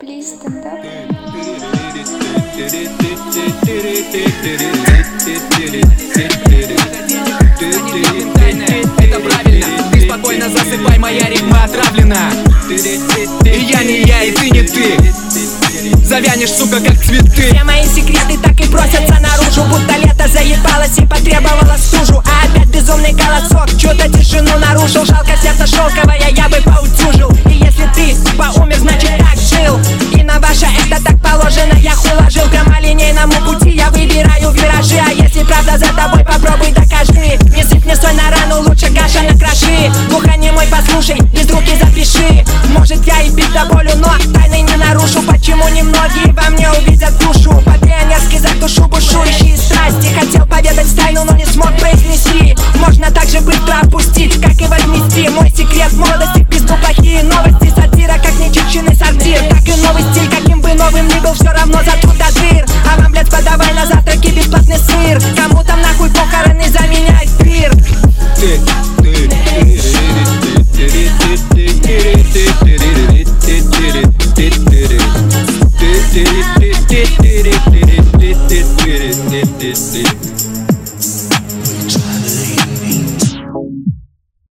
релиз стендап. Это правильно, ты спокойно засыпай, моя ритма отравлена. И я не я, и ты не ты. Завянешь, сука, как цветы. Все мои секреты так и просятся наружу, будто лето заебалось и потребовало стужу. А опять безумный голосок чью-то тишину нарушил. Жалко, сердце шелковое, я бы поутюжил. И если ты поумер, значит так жил. И на ваше это так положено, я уложил. Прямолинейному пути я выбираю виражи. А если правда за тобой, попробуй докажи. Не сыпь мне соль на рану, лучше каша на кроши. Глухонемой послушай, без руки запиши. Может я и бить до болю, но тайны не нарушу. Почему немногие во мне увидят душу? По-пионерски затушу бушующие страсти. Хотел поведать тайну, но не смог произнести. Можно так же быстро опустить, как и вознести. Мой секрет молодости, в пизду плохие новости. Сатира, как нечищенный сортир. Так и новый стиль, каким бы новым ни был, все равно затрут до дыр. А вам, блядь, подавай на завтраки бесплатный сыр. Кому там нахуй похороны заменяет пир?